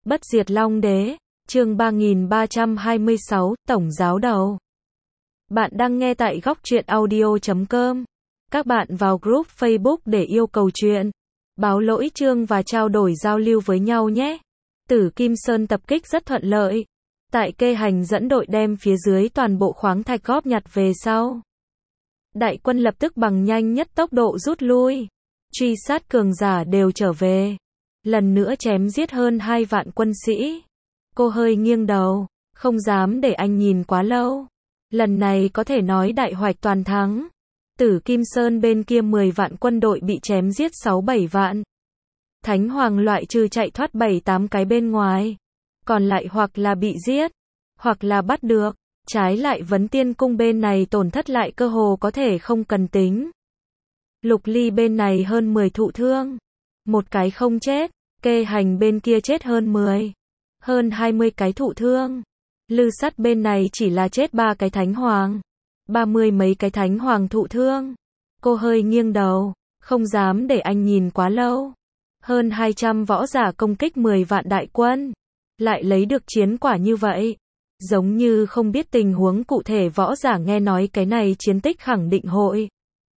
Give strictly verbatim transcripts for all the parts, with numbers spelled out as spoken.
Bất diệt Long Đế, chương ba nghìn ba trăm hai mươi sáu, Tổng giáo đầu. Bạn đang nghe tại góc truyện audio chấm com. Các bạn vào group Facebook để yêu cầu chuyện, báo lỗi chương và trao đổi giao lưu với nhau nhé. Tử Kim Sơn tập kích rất thuận lợi. Tại Kê Hành dẫn đội đem phía dưới toàn bộ khoáng thạch góp nhặt về sau. Đại quân lập tức bằng nhanh nhất tốc độ rút lui. Truy sát cường giả đều trở về. Lần nữa chém giết hơn hai vạn quân sĩ. Cô hơi nghiêng đầu, không dám để anh nhìn quá lâu. Lần này có thể nói đại hoạch toàn thắng. Tử Kim Sơn bên kia mười vạn quân đội bị chém giết sáu bảy vạn. Thánh Hoàng loại trừ chạy thoát bảy tám cái bên ngoài. Còn lại hoặc là bị giết, hoặc là bắt được. Trái lại Vấn Tiên Cung bên này tổn thất lại cơ hồ có thể không cần tính. Lục Ly bên này hơn mười thụ thương. Một cái không chết. Kê Hành bên kia chết hơn mười. Hơn hai mươi cái thụ thương. Lư Sắt bên này chỉ là chết ba cái Thánh Hoàng. Ba mươi mấy cái Thánh Hoàng thụ thương. Cô hơi nghiêng đầu, không dám để anh nhìn quá lâu. Hơn hai trăm võ giả công kích mười vạn đại quân. Lại lấy được chiến quả như vậy. Giống như không biết tình huống cụ thể võ giả nghe nói cái này chiến tích khẳng định hội.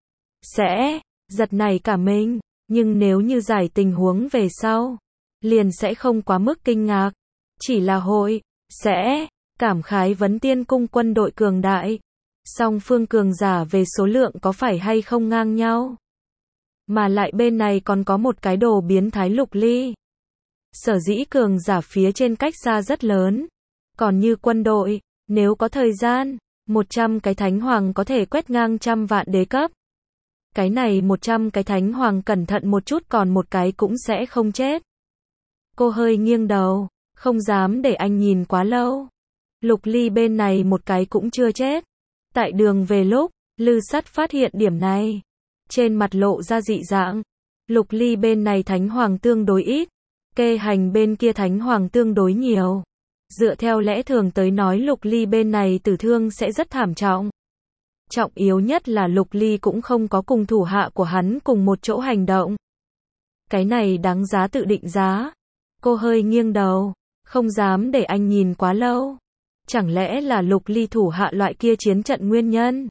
Sẽ, giật nảy cả mình. Nhưng nếu như giải tình huống về sau, liền sẽ không quá mức kinh ngạc. Chỉ là hội, sẽ, cảm khái Vấn Tiên Cung quân đội cường đại. Song phương cường giả về số lượng có phải hay không ngang nhau. Mà lại bên này còn có một cái đồ biến thái Lục Ly. Sở dĩ cường giả phía trên cách xa rất lớn. Còn như quân đội, nếu có thời gian, một trăm cái Thánh Hoàng có thể quét ngang trăm vạn đế cấp. Cái này một trăm cái Thánh Hoàng cẩn thận một chút còn một cái cũng sẽ không chết. Cô hơi nghiêng đầu, không dám để anh nhìn quá lâu. Lục Ly bên này một cái cũng chưa chết. Tại đường về lúc, Lư Sắt phát hiện điểm này. Trên mặt lộ ra dị dạng. Lục Ly bên này Thánh Hoàng tương đối ít. Kê Hành bên kia Thánh Hoàng tương đối nhiều. Dựa theo lẽ thường tới nói Lục Ly bên này tử thương sẽ rất thảm trọng. Trọng yếu nhất là Lục Ly cũng không có cùng thủ hạ của hắn cùng một chỗ hành động. Cái này đáng giá tự định giá. Cô hơi nghiêng đầu, không dám để anh nhìn quá lâu. Chẳng lẽ là Lục Ly thủ hạ loại kia chiến trận nguyên nhân?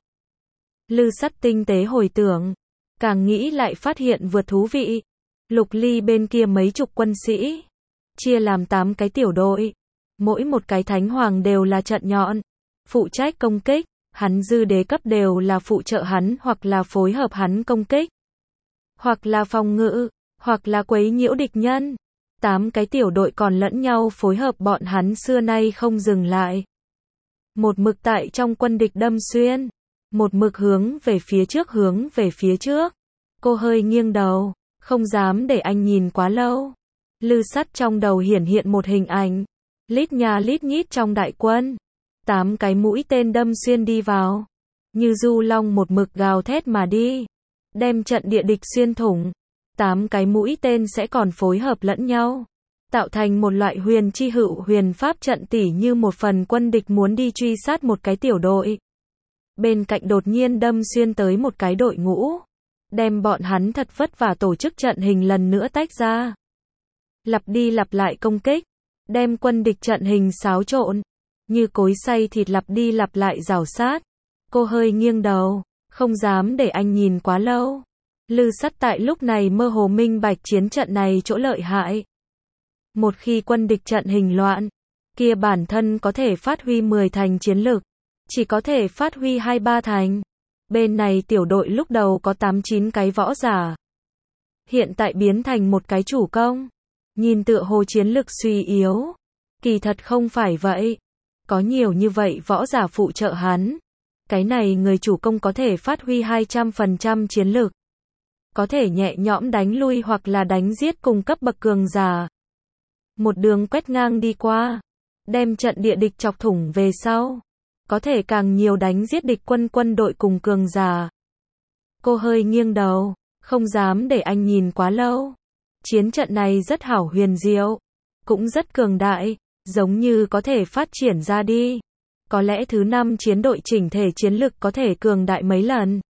Lư Sắt tinh tế hồi tưởng, càng nghĩ lại phát hiện vượt thú vị. Lục Ly bên kia mấy chục quân sĩ, chia làm tám cái tiểu đội. Mỗi một cái Thánh Hoàng đều là trận nhọn, phụ trách công kích. Hắn dư đế cấp đều là phụ trợ hắn hoặc là phối hợp hắn công kích. Hoặc là phòng ngự, hoặc là quấy nhiễu địch nhân. Tám cái tiểu đội còn lẫn nhau phối hợp bọn hắn xưa nay không dừng lại. Một mực tại trong quân địch đâm xuyên. Một mực hướng về phía trước hướng về phía trước. Cô hơi nghiêng đầu, không dám để anh nhìn quá lâu. Lư Sắt trong đầu hiển hiện một hình ảnh. Lít nhà lít nhít trong đại quân. Tám cái mũi tên đâm xuyên đi vào. Như du long một mực gào thét mà đi. Đem trận địa địch xuyên thủng. Tám cái mũi tên sẽ còn phối hợp lẫn nhau. Tạo thành một loại huyền chi hữu huyền pháp trận tỉ như một phần quân địch muốn đi truy sát một cái tiểu đội. Bên cạnh đột nhiên đâm xuyên tới một cái đội ngũ. Đem bọn hắn thật vất vả tổ chức trận hình lần nữa tách ra. Lặp đi lặp lại công kích. Đem quân địch trận hình xáo trộn. Như cối xay thịt lặp đi lặp lại rào sát. Cô hơi nghiêng đầu, không dám để anh nhìn quá lâu. Lư Sắt tại lúc này mơ hồ minh bạch chiến trận này chỗ lợi hại. Một khi quân địch trận hình loạn, kia bản thân có thể phát huy mười thành chiến lực, chỉ có thể phát huy hai ba thành. Bên này tiểu đội lúc đầu có tám chín cái võ giả. Hiện tại biến thành một cái chủ công. Nhìn tựa hồ chiến lực suy yếu. Kỳ thật không phải vậy. Có nhiều như vậy võ giả phụ trợ hắn. Cái này người chủ công có thể phát huy hai trăm phần trăm chiến lực. Có thể nhẹ nhõm đánh lui hoặc là đánh giết cùng cấp bậc cường giả. Một đường quét ngang đi qua. Đem trận địa địch chọc thủng về sau. Có thể càng nhiều đánh giết địch quân quân đội cùng cường giả. Cô hơi nghiêng đầu, không dám để anh nhìn quá lâu. Chiến trận này rất hảo huyền diệu. Cũng rất cường đại. Giống như có thể phát triển ra đi. Có lẽ thứ năm chiến đội chỉnh thể chiến lực có thể cường đại mấy lần.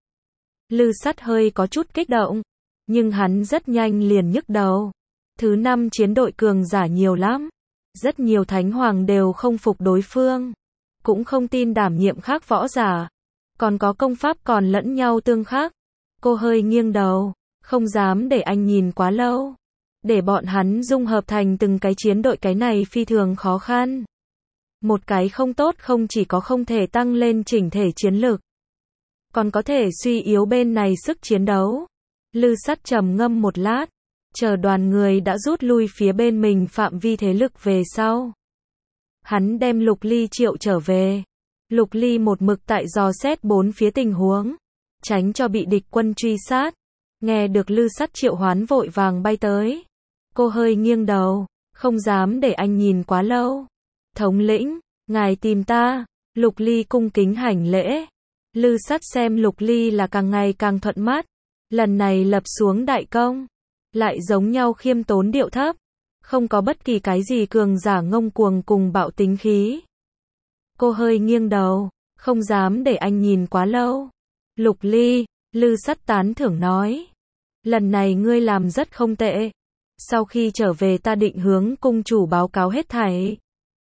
Lư Sắt hơi có chút kích động. Nhưng hắn rất nhanh liền nhức đầu. Thứ năm chiến đội cường giả nhiều lắm. Rất nhiều thánh hoàng đều không phục đối phương, cũng không tin đảm nhiệm khác võ giả, còn có công pháp còn lẫn nhau tương khắc. Cô hơi nghiêng đầu, không dám để anh nhìn quá lâu. Để bọn hắn dung hợp thành từng cái chiến đội cái này phi thường khó khăn. Một cái không tốt không chỉ có không thể tăng lên chỉnh thể chiến lực, còn có thể suy yếu bên này sức chiến đấu. Lư Sắt trầm ngâm một lát, chờ đoàn người đã rút lui phía bên mình phạm vi thế lực về sau. Hắn đem Lục Ly triệu trở về. Lục Ly một mực tại dò xét bốn phía tình huống, tránh cho bị địch quân truy sát. Nghe được Lư Sắt triệu hoán vội vàng bay tới. Cô hơi nghiêng đầu, không dám để anh nhìn quá lâu. Thống lĩnh, ngài tìm ta. Lục Ly cung kính hành lễ. Lư Sắt xem Lục Ly là càng ngày càng thuận mắt. Lần này lập xuống đại công, lại giống nhau khiêm tốn điệu thấp, không có bất kỳ cái gì cường giả ngông cuồng cùng bạo tính khí. Cô hơi nghiêng đầu, không dám để anh nhìn quá lâu. Lục Ly, Lư Sắt tán thưởng nói, lần này ngươi làm rất không tệ. Sau khi trở về ta định hướng cung chủ báo cáo hết thảy.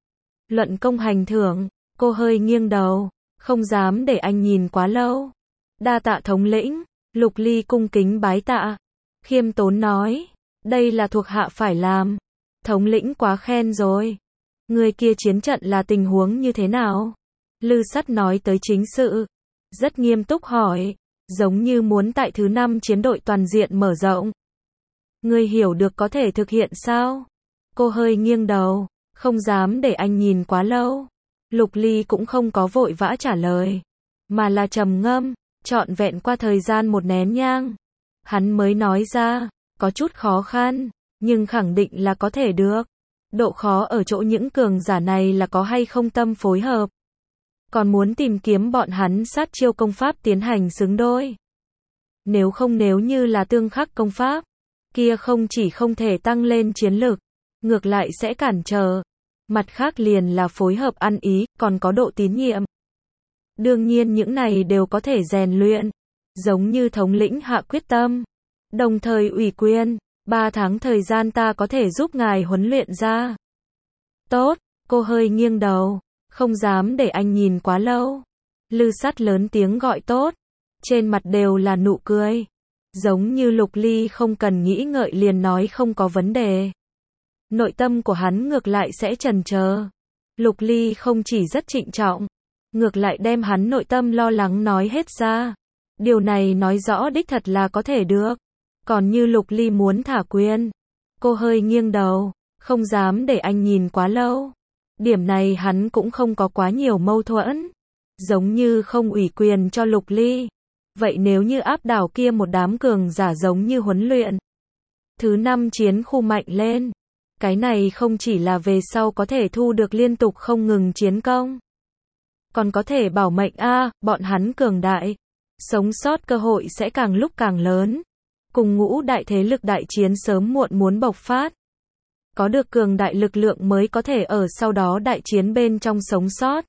Luận công hành thưởng. Cô hơi nghiêng đầu, không dám để anh nhìn quá lâu. Đa tạ thống lĩnh. Lục Ly cung kính bái tạ, khiêm tốn nói, đây là thuộc hạ phải làm. Thống lĩnh quá khen rồi. Người kia chiến trận là tình huống như thế nào? Lư Sắt nói tới chính sự, rất nghiêm túc hỏi, giống như muốn tại thứ năm chiến đội toàn diện mở rộng. Người hiểu được có thể thực hiện sao? Cô hơi nghiêng đầu, không dám để anh nhìn quá lâu. Lục Ly cũng không có vội vã trả lời, mà là trầm ngâm. Trọn vẹn qua thời gian một nén nhang, hắn mới nói ra, có chút khó khăn, nhưng khẳng định là có thể được. Độ khó ở chỗ những cường giả này là có hay không tâm phối hợp. Còn muốn tìm kiếm bọn hắn sát chiêu công pháp tiến hành xứng đôi. Nếu không nếu như là tương khắc công pháp, kia không chỉ không thể tăng lên chiến lực, ngược lại sẽ cản trở. Mặt khác liền là phối hợp ăn ý, còn có độ tín nhiệm. Đương nhiên những này đều có thể rèn luyện, giống như thống lĩnh hạ quyết tâm, đồng thời ủy quyền, ba tháng thời gian ta có thể giúp ngài huấn luyện ra. Tốt, cô hơi nghiêng đầu, không dám để anh nhìn quá lâu. Lư Sắt lớn tiếng gọi tốt, trên mặt đều là nụ cười, giống như Lục Ly không cần nghĩ ngợi liền nói không có vấn đề. Nội tâm của hắn ngược lại sẽ chần chờ. Lục Ly không chỉ rất trịnh trọng, ngược lại đem hắn nội tâm lo lắng nói hết ra. Điều này nói rõ đích thật là có thể được. Còn như Lục Ly muốn thả quyền, cô hơi nghiêng đầu, không dám để anh nhìn quá lâu. Điểm này hắn cũng không có quá nhiều mâu thuẫn, giống như không ủy quyền cho Lục Ly. Vậy nếu như áp đảo kia một đám cường giả giống như huấn luyện, thứ năm chiến khu mạnh lên, cái này không chỉ là về sau có thể thu được liên tục không ngừng chiến công, còn có thể bảo mệnh a, à, bọn hắn cường đại, sống sót cơ hội sẽ càng lúc càng lớn. Cùng ngũ đại thế lực đại chiến sớm muộn muốn bộc phát. Có được cường đại lực lượng mới có thể ở sau đó đại chiến bên trong sống sót.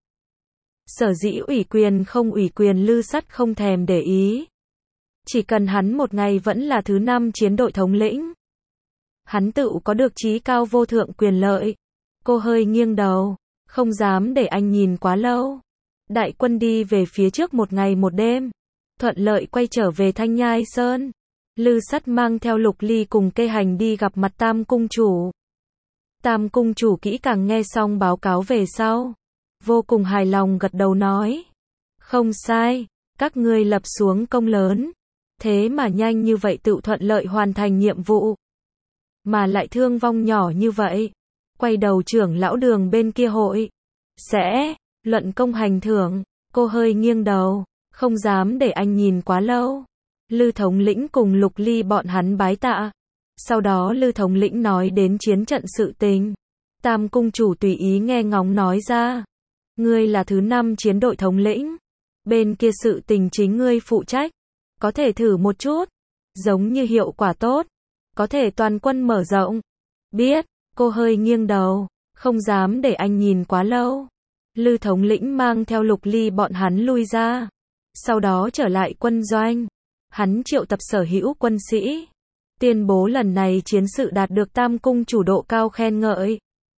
Sở dĩ ủy quyền không ủy quyền Lư Sắt không thèm để ý. Chỉ cần hắn một ngày vẫn là thứ năm chiến đội thống lĩnh, hắn tự có được chí cao vô thượng quyền lợi. Cô hơi nghiêng đầu, không dám để anh nhìn quá lâu. Đại quân đi về phía trước một ngày một đêm, thuận lợi quay trở về Thanh Nhai Sơn. Lư Sắt mang theo Lục Ly cùng Kê Hành đi gặp mặt Tam Cung Chủ. Tam Cung Chủ kỹ càng nghe xong báo cáo về sau, vô cùng hài lòng gật đầu nói, không sai, các ngươi lập xuống công lớn, thế mà nhanh như vậy tự thuận lợi hoàn thành nhiệm vụ, mà lại thương vong nhỏ như vậy. Quay đầu trưởng lão Đường bên kia hội sẽ luận công hành thưởng. Cô hơi nghiêng đầu, không dám để anh nhìn quá lâu. Lư thống lĩnh cùng Lục Ly bọn hắn bái tạ. Sau đó Lư thống lĩnh nói đến chiến trận sự tình. Tam Cung Chủ tùy ý nghe ngóng nói ra, ngươi là thứ năm chiến đội thống lĩnh, bên kia sự tình chính ngươi phụ trách, có thể thử một chút, giống như hiệu quả tốt, có thể toàn quân mở rộng. Biết. Cô hơi nghiêng đầu, không dám để anh nhìn quá lâu. Lư thống lĩnh mang theo Lục Ly bọn hắn lui ra, sau đó trở lại quân doanh. Hắn triệu tập sở hữu quân sĩ, tuyên bố lần này chiến sự đạt được Tam Cung Chủ độ cao khen ngợi.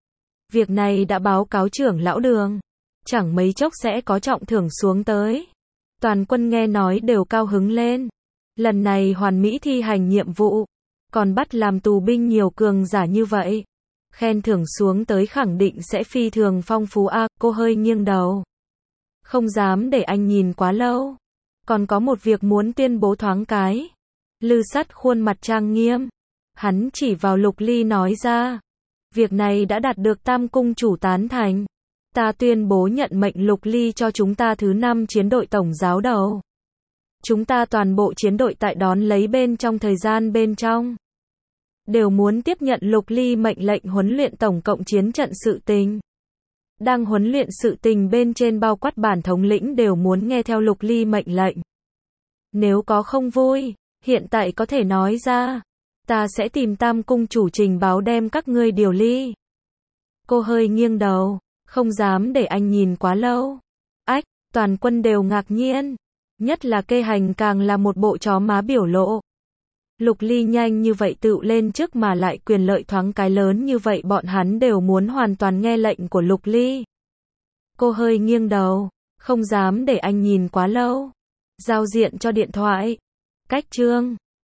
Việc này đã báo cáo trưởng lão Đường. Chẳng mấy chốc sẽ có trọng thưởng xuống tới. Toàn quân nghe nói đều cao hứng lên. Lần này hoàn mỹ thi hành nhiệm vụ. Còn bắt làm tù binh nhiều cường giả như vậy. Khen thưởng xuống tới khẳng định sẽ phi thường phong phú a. Cô hơi nghiêng đầu. Không dám để anh nhìn quá lâu. Còn có một việc muốn tuyên bố thoáng cái. Lư Sắt khuôn mặt trang nghiêm. Hắn chỉ vào Lục Ly nói ra. Việc này đã đạt được Tam Cung chủ tán thành. Ta tuyên bố nhận mệnh Lục Ly cho chúng ta thứ năm chiến đội tổng giáo đầu. Chúng ta toàn bộ chiến đội tại đón lấy bên trong thời gian bên trong. Đều muốn tiếp nhận Lục Ly mệnh lệnh huấn luyện tổng cộng chiến trận sự tình. Đang huấn luyện sự tình bên trên bao quát bản thống lĩnh đều muốn nghe theo Lục Ly mệnh lệnh. Nếu có không vui, hiện tại có thể nói ra. Ta sẽ tìm Tam Cung chủ trình báo đem các ngươi điều ly. Cô hơi nghiêng đầu, không dám để anh nhìn quá lâu. Ách, toàn quân đều ngạc nhiên. Nhất là Kê Hành càng là một bộ chó má biểu lộ. Lục Ly nhanh như vậy tự lên trước mà lại quyền lợi thoáng cái lớn như vậy bọn hắn đều muốn hoàn toàn nghe lệnh của Lục Ly. Cô hơi nghiêng đầu, không dám để anh nhìn quá lâu. Giao diện cho điện thoại. Cách chương